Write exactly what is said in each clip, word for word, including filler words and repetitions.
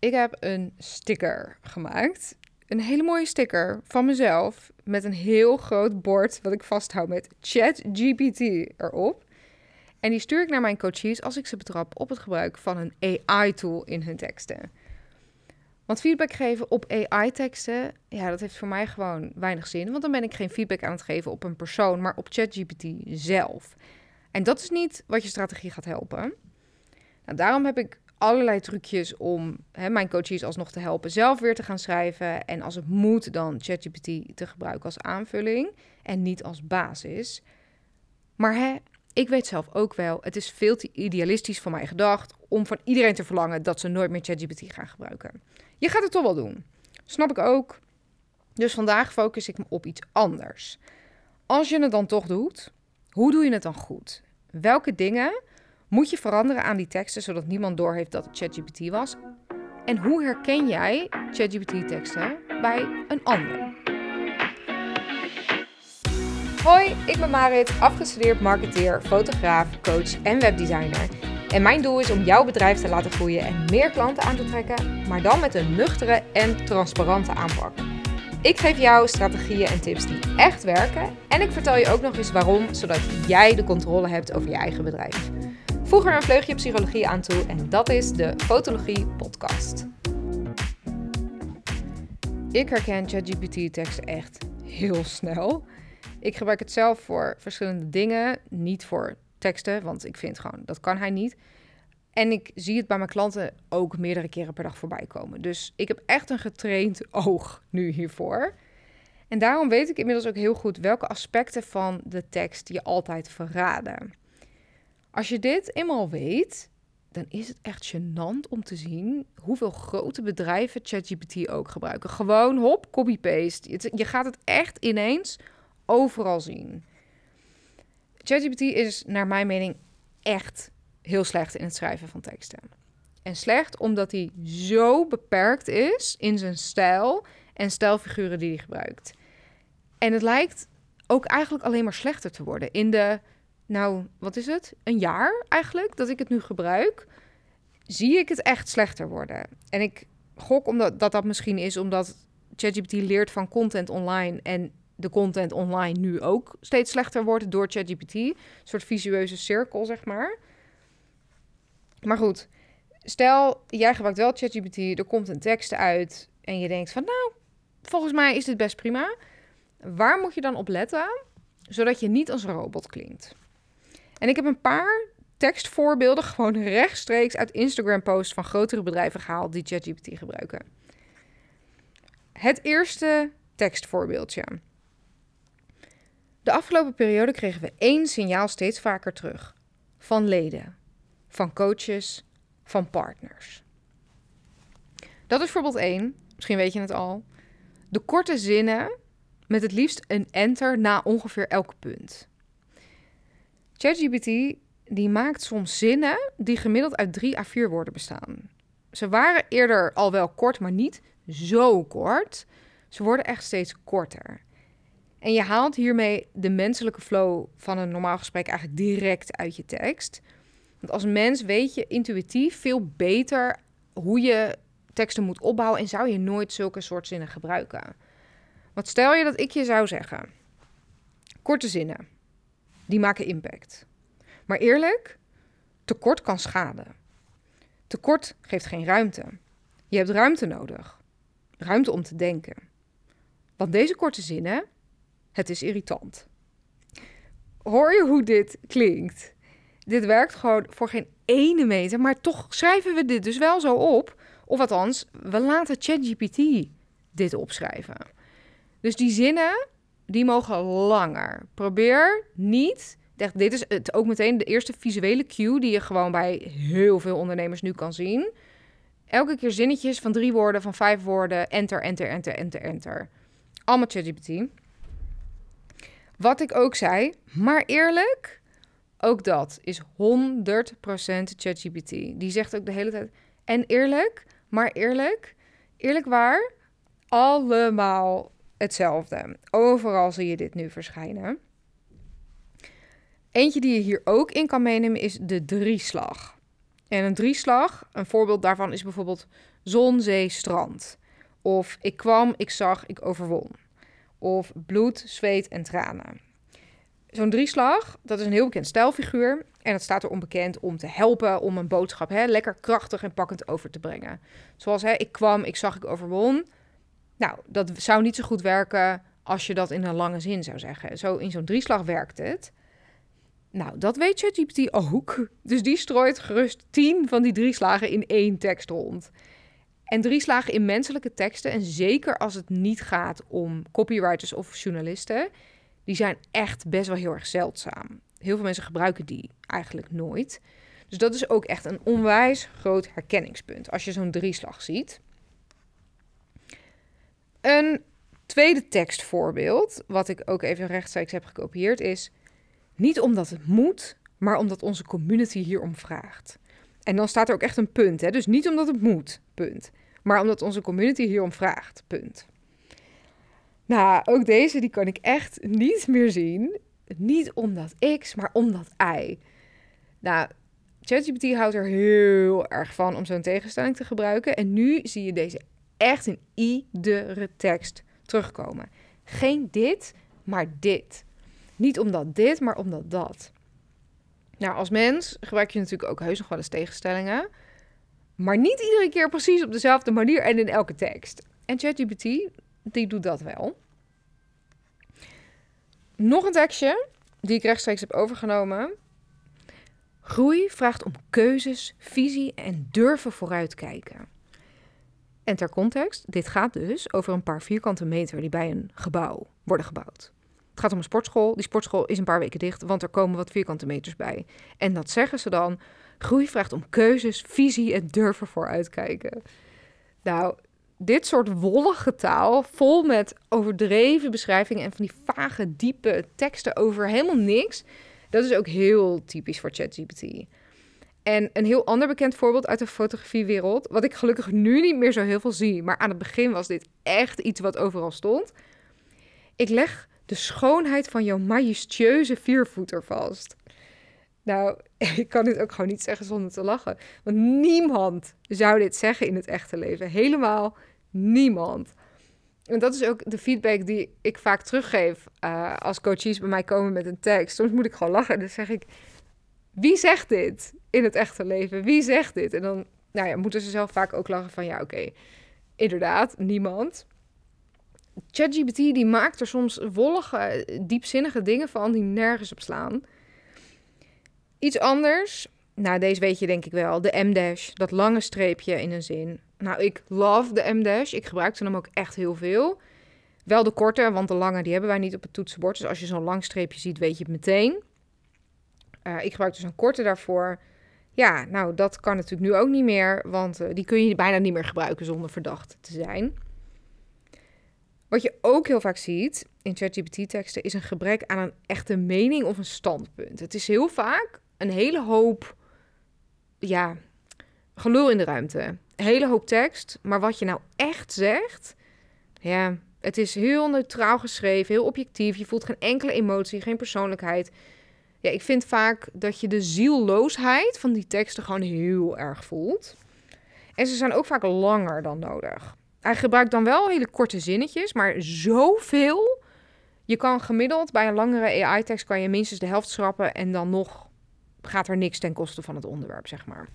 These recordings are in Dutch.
Ik heb een sticker gemaakt. Een hele mooie sticker van mezelf met een heel groot bord wat ik vasthoud met ChatGPT erop. En die stuur ik naar mijn coaches als ik ze betrap op het gebruik van een A I-tool in hun teksten. Want feedback geven op A I-teksten, ja, dat heeft voor mij gewoon weinig zin. Want dan ben ik geen feedback aan het geven op een persoon, maar op ChatGPT zelf. En dat is niet wat je strategie gaat helpen. Nou, daarom heb ik allerlei trucjes om hè, mijn coaches alsnog te helpen zelf weer te gaan schrijven. En als het moet dan ChatGPT te gebruiken als aanvulling en niet als basis. Maar hè, ik weet zelf ook wel, het is veel te idealistisch van mij gedacht om van iedereen te verlangen dat ze nooit meer ChatGPT gaan gebruiken. Je gaat het toch wel doen. Snap ik ook. Dus vandaag focus ik me op iets anders. Als je het dan toch doet, hoe doe je het dan goed? Welke dingen moet je veranderen aan die teksten zodat niemand doorheeft dat het ChatGPT was? En hoe herken jij ChatGPT-teksten bij een ander? Hoi, ik ben Marit, afgestudeerd marketeer, fotograaf, coach en webdesigner. En mijn doel is om jouw bedrijf te laten groeien en meer klanten aan te trekken, maar dan met een nuchtere en transparante aanpak. Ik geef jou strategieën en tips die echt werken en ik vertel je ook nog eens waarom, zodat jij de controle hebt over je eigen bedrijf. Voeg er een vleugje psychologie aan toe en dat is de Fotologie Podcast. Ik herken ChatGPT-teksten echt heel snel. Ik gebruik het zelf voor verschillende dingen, niet voor teksten, want ik vind gewoon, dat kan hij niet. En ik zie het bij mijn klanten ook meerdere keren per dag voorbij komen. Dus ik heb echt een getraind oog nu hiervoor. En daarom weet ik inmiddels ook heel goed welke aspecten van de tekst je altijd verraden. Als je dit eenmaal weet, dan is het echt gênant om te zien hoeveel grote bedrijven ChatGPT ook gebruiken. Gewoon hop, copy-paste. Je gaat het echt ineens overal zien. ChatGPT is naar mijn mening echt heel slecht in het schrijven van teksten. En slecht omdat hij zo beperkt is in zijn stijl en stijlfiguren die hij gebruikt. En het lijkt ook eigenlijk alleen maar slechter te worden. In de, nou, wat is het? Een jaar eigenlijk dat ik het nu gebruik, zie ik het echt slechter worden. En ik gok omdat dat, dat misschien is omdat ChatGPT leert van content online en de content online nu ook steeds slechter wordt door ChatGPT. Een soort visueuze cirkel, zeg maar. Maar goed, stel, jij gebruikt wel ChatGPT, er komt een tekst uit en je denkt van, nou, volgens mij is dit best prima. Waar moet je dan op letten, zodat je niet als een robot klinkt? En ik heb een paar tekstvoorbeelden gewoon rechtstreeks uit Instagram-posts van grotere bedrijven gehaald die ChatGPT gebruiken. Het eerste tekstvoorbeeldje. De afgelopen periode kregen we één signaal steeds vaker terug. Van leden, van coaches, van partners. Dat is voorbeeld één. Misschien weet je het al. De korte zinnen met het liefst een enter na ongeveer elk punt. ChatGPT die maakt soms zinnen die gemiddeld uit drie à vier woorden bestaan. Ze waren eerder al wel kort, maar niet zo kort. Ze worden echt steeds korter. En je haalt hiermee de menselijke flow van een normaal gesprek eigenlijk direct uit je tekst. Want als mens weet je intuïtief veel beter hoe je teksten moet opbouwen en zou je nooit zulke soort zinnen gebruiken. Want stel je dat ik je zou zeggen, korte zinnen, die maken impact. Maar eerlijk, tekort kan schaden. Tekort geeft geen ruimte. Je hebt ruimte nodig. Ruimte om te denken. Want deze korte zinnen, het is irritant. Hoor je hoe dit klinkt? Dit werkt gewoon voor geen ene meter, maar toch schrijven we dit dus wel zo op. Of althans, we laten ChatGPT dit opschrijven. Dus die zinnen, die mogen langer. Probeer niet, dit is het ook meteen de eerste visuele cue die je gewoon bij heel veel ondernemers nu kan zien. Elke keer zinnetjes van drie woorden, van vijf woorden, enter, enter, enter, enter, enter. Allemaal ChatGPT. Wat ik ook zei, maar eerlijk, ook dat is honderd procent ChatGPT. Die zegt ook de hele tijd, en eerlijk, maar eerlijk, eerlijk waar, allemaal hetzelfde. Overal zie je dit nu verschijnen. Eentje die je hier ook in kan meenemen is de drieslag. En een drieslag, een voorbeeld daarvan is bijvoorbeeld zon, zee, strand. Of ik kwam, ik zag, ik overwon. Of bloed, zweet en tranen. Zo'n drieslag, dat is een heel bekend stijlfiguur. En dat staat er onbekend om te helpen om een boodschap hè, lekker krachtig en pakkend over te brengen. Zoals hè, ik kwam, ik zag, ik overwon. Nou, dat zou niet zo goed werken als je dat in een lange zin zou zeggen. Zo in zo'n drieslag werkt het. Nou, dat weet ChatGPT ook. Dus die strooit gerust tien van die drieslagen in één tekst rond. En drieslagen in menselijke teksten, en zeker als het niet gaat om copywriters of journalisten, die zijn echt best wel heel erg zeldzaam. Heel veel mensen gebruiken die eigenlijk nooit. Dus dat is ook echt een onwijs groot herkenningspunt als je zo'n drieslag ziet. Een tweede tekstvoorbeeld, wat ik ook even rechtstreeks heb gekopieerd, is niet omdat het moet, maar omdat onze community hierom vraagt. En dan staat er ook echt een punt, hè? Dus niet omdat het moet, punt. Maar omdat onze community hierom vraagt, punt. Nou, ook deze, die kan ik echt niet meer zien. Niet omdat X, maar omdat Y. Nou, ChatGPT houdt er heel erg van om zo'n tegenstelling te gebruiken. En nu zie je deze echt in iedere tekst terugkomen. Geen dit, maar dit. Niet omdat dit, maar omdat dat. Nou, als mens gebruik je natuurlijk ook heus nog wel eens tegenstellingen. Maar niet iedere keer precies op dezelfde manier en in elke tekst. En ChatGPT, die doet dat wel. Nog een tekstje die ik rechtstreeks heb overgenomen. Groei vraagt om keuzes, visie en durven vooruitkijken. En ter context, dit gaat dus over een paar vierkante meter die bij een gebouw worden gebouwd. Het gaat om een sportschool. Die sportschool is een paar weken dicht, want er komen wat vierkante meters bij. En dat zeggen ze dan. Groei vraagt om keuzes, visie en durven vooruitkijken. Nou, dit soort wollige taal, vol met overdreven beschrijvingen en van die vage, diepe teksten over helemaal niks, dat is ook heel typisch voor ChatGPT. En een heel ander bekend voorbeeld uit de fotografiewereld, wat ik gelukkig nu niet meer zo heel veel zie, maar aan het begin was dit echt iets wat overal stond. Ik leg de schoonheid van jouw majestueuze viervoeter vast. Nou, ik kan dit ook gewoon niet zeggen zonder te lachen. Want niemand zou dit zeggen in het echte leven. Helemaal niemand. En dat is ook de feedback die ik vaak teruggeef uh, als coaches bij mij komen met een tekst. Soms moet ik gewoon lachen. Dan zeg ik, wie zegt dit in het echte leven? Wie zegt dit? En dan nou ja, moeten ze zelf vaak ook lachen van ja, oké, okay, inderdaad, niemand. ChatGPT die maakt er soms wollige, diepzinnige dingen van die nergens op slaan. Iets anders, nou deze weet je denk ik wel, de M-dash, dat lange streepje in een zin. Nou, ik love de M-dash, ik gebruikte hem ook echt heel veel. Wel de korte, want de lange die hebben wij niet op het toetsenbord. Dus als je zo'n lang streepje ziet, weet je het meteen. Uh, ik gebruik dus een korte daarvoor. Ja, nou dat kan natuurlijk nu ook niet meer, want uh, die kun je bijna niet meer gebruiken zonder verdacht te zijn. Wat je ook heel vaak ziet in ChatGPT-teksten is een gebrek aan een echte mening of een standpunt. Het is heel vaak een hele hoop, ja, gelul in de ruimte. Een hele hoop tekst, maar wat je nou echt zegt, ja, het is heel neutraal geschreven, heel objectief. Je voelt geen enkele emotie, geen persoonlijkheid. Ja, ik vind vaak dat je de zielloosheid van die teksten gewoon heel erg voelt. En ze zijn ook vaak langer dan nodig. Hij gebruikt dan wel hele korte zinnetjes, maar zoveel. Je kan gemiddeld bij een langere A I-tekst kan je minstens de helft schrappen en dan nog gaat er niks ten koste van het onderwerp, zeg maar.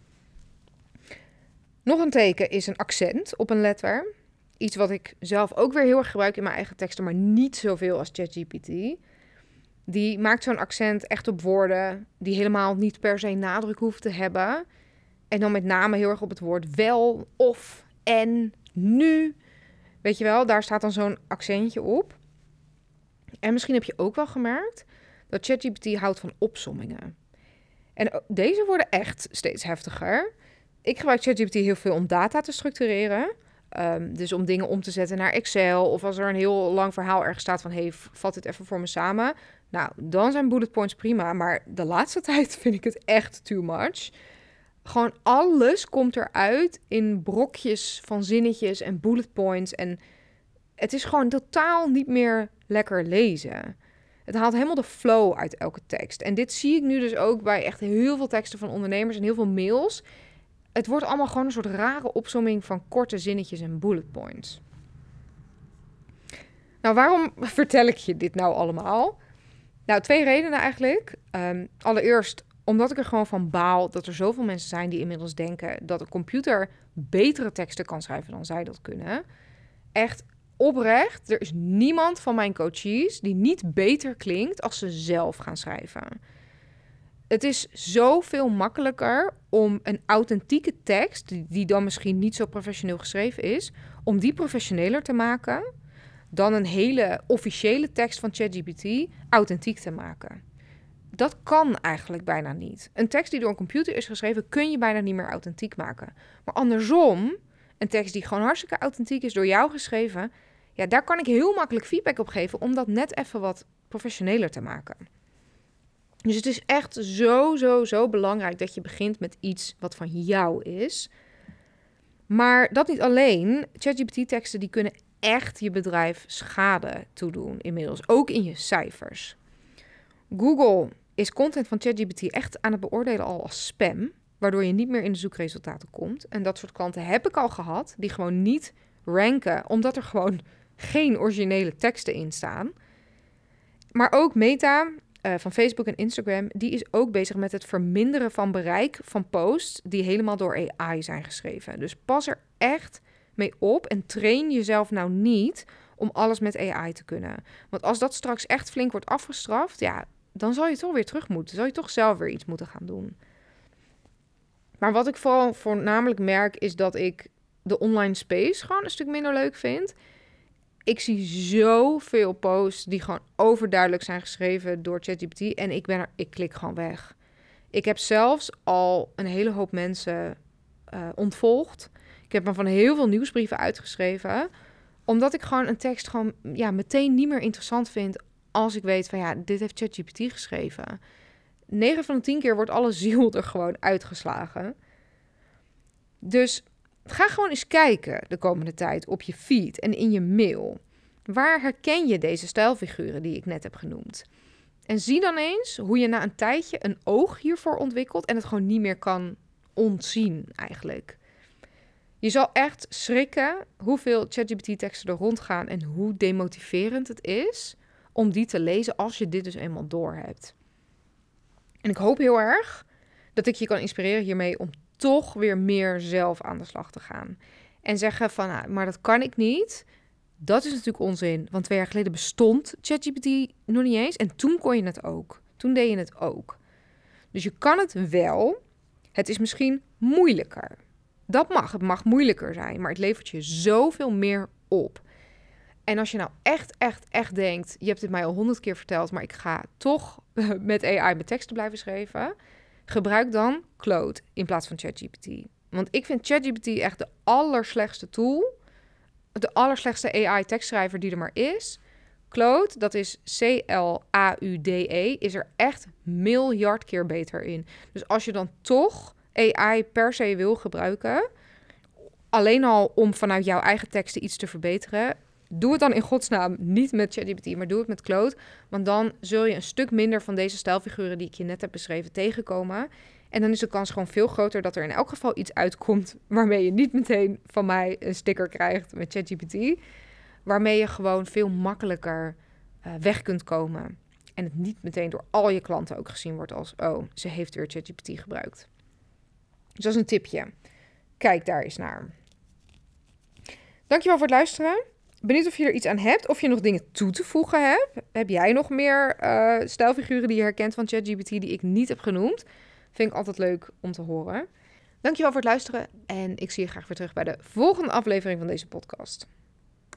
Nog een teken is een accent op een letter. Iets wat ik zelf ook weer heel erg gebruik in mijn eigen teksten, maar niet zoveel als ChatGPT. Die maakt zo'n accent echt op woorden die helemaal niet per se nadruk hoeven te hebben. En dan met name heel erg op het woord wel, of, en, nu. Weet je wel, daar staat dan zo'n accentje op. En misschien heb je ook wel gemerkt dat ChatGPT houdt van opsommingen. En deze worden echt steeds heftiger. Ik gebruik ChatGPT heel veel om data te structureren. Um, dus om dingen om te zetten naar Excel. Of als er een heel lang verhaal ergens staat van, hey, vat dit even voor me samen. Nou, dan zijn bullet points prima. Maar de laatste tijd vind ik het echt too much. Gewoon alles komt eruit in brokjes van zinnetjes en bullet points. En het is gewoon totaal niet meer lekker lezen. Het haalt helemaal de flow uit elke tekst. En dit zie ik nu dus ook bij echt heel veel teksten van ondernemers en heel veel mails. Het wordt allemaal gewoon een soort rare opsomming van korte zinnetjes en bullet points. Nou, waarom vertel ik je dit nou allemaal? Nou, twee redenen eigenlijk. Um, allereerst omdat ik er gewoon van baal dat er zoveel mensen zijn die inmiddels denken dat een computer betere teksten kan schrijven dan zij dat kunnen. Echt oprecht, er is niemand van mijn coaches die niet beter klinkt als ze zelf gaan schrijven. Het is zoveel makkelijker om een authentieke tekst, die, die dan misschien niet zo professioneel geschreven is, om die professioneler te maken dan een hele officiële tekst van ChatGPT authentiek te maken. Dat kan eigenlijk bijna niet. Een tekst die door een computer is geschreven, kun je bijna niet meer authentiek maken. Maar andersom, een tekst die gewoon hartstikke authentiek is door jou geschreven, ja, daar kan ik heel makkelijk feedback op geven om dat net even wat professioneler te maken. Dus het is echt zo, zo, zo belangrijk dat je begint met iets wat van jou is. Maar dat niet alleen. ChatGPT-teksten die kunnen echt je bedrijf schade toedoen inmiddels. Ook in je cijfers. Google is content van ChatGPT echt aan het beoordelen al als spam, waardoor je niet meer in de zoekresultaten komt. En dat soort klanten heb ik al gehad, die gewoon niet ranken, omdat er gewoon geen originele teksten in staan. Maar ook Meta uh, van Facebook en Instagram, die is ook bezig met het verminderen van bereik van posts die helemaal door A I zijn geschreven. Dus pas er echt mee op en train jezelf nou niet om alles met A I te kunnen. Want als dat straks echt flink wordt afgestraft, ja, dan zal je toch weer terug moeten. Zal je toch zelf weer iets moeten gaan doen. Maar wat ik vooral voornamelijk merk is dat ik de online space gewoon een stuk minder leuk vind. Ik zie zoveel posts die gewoon overduidelijk zijn geschreven door ChatGPT en ik ben er, ik klik gewoon weg. Ik heb zelfs al een hele hoop mensen uh, ontvolgd. Ik heb me van heel veel nieuwsbrieven uitgeschreven, omdat ik gewoon een tekst gewoon ja, meteen niet meer interessant vind als ik weet van ja, dit heeft ChatGPT geschreven. negen van de tien keer wordt alle ziel er gewoon uitgeslagen. Dus ga gewoon eens kijken de komende tijd op je feed en in je mail. Waar herken je deze stijlfiguren die ik net heb genoemd? En zie dan eens hoe je na een tijdje een oog hiervoor ontwikkelt en het gewoon niet meer kan ontzien eigenlijk. Je zal echt schrikken hoeveel ChatGPT-teksten er rondgaan en hoe demotiverend het is om die te lezen als je dit dus eenmaal doorhebt. En ik hoop heel erg dat ik je kan inspireren hiermee om toch weer meer zelf aan de slag te gaan. En zeggen van, nou, maar dat kan ik niet. Dat is natuurlijk onzin, want twee jaar geleden bestond ChatGPT nog niet eens. En toen kon je het ook. Toen deed je het ook. Dus je kan het wel. Het is misschien moeilijker. Dat mag. Het mag moeilijker zijn, maar het levert je zoveel meer op. En als je nou echt, echt, echt denkt, je hebt het mij al honderd keer verteld, maar ik ga toch met A I mijn teksten blijven schrijven, gebruik dan Claude in plaats van ChatGPT. Want ik vind ChatGPT echt de allerslechtste tool, de allerslechtste A I-tekstschrijver die er maar is. Claude, dat is C L A U D E, is er echt miljard keer beter in. Dus als je dan toch A I per se wil gebruiken, alleen al om vanuit jouw eigen teksten iets te verbeteren, doe het dan in godsnaam niet met ChatGPT, maar doe het met Claude. Want dan zul je een stuk minder van deze stijlfiguren die ik je net heb beschreven tegenkomen. En dan is de kans gewoon veel groter dat er in elk geval iets uitkomt waarmee je niet meteen van mij een sticker krijgt met ChatGPT. Waarmee je gewoon veel makkelijker uh, weg kunt komen. En het niet meteen door al je klanten ook gezien wordt als, oh, ze heeft weer ChatGPT gebruikt. Dus dat is een tipje. Kijk daar eens naar. Dankjewel voor het luisteren. Benieuwd of je er iets aan hebt, of je nog dingen toe te voegen hebt. Heb jij nog meer uh, stijlfiguren die je herkent van ChatGPT die ik niet heb genoemd? Vind ik altijd leuk om te horen. Dankjewel voor het luisteren en ik zie je graag weer terug bij de volgende aflevering van deze podcast.